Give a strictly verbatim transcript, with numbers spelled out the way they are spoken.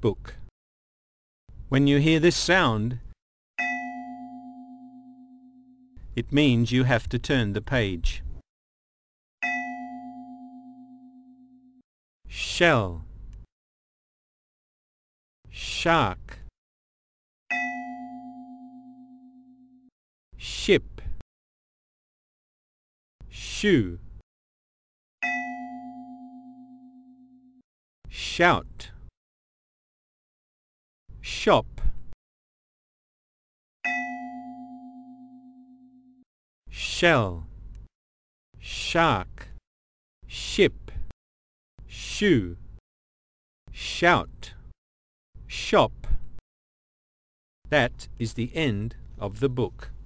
book. When you hear this sound, it means you have to turn the page. Shell, shark, ship, shoe, shout, shop, shell, shark, ship, shoe, shout, shop. That is the end of the book.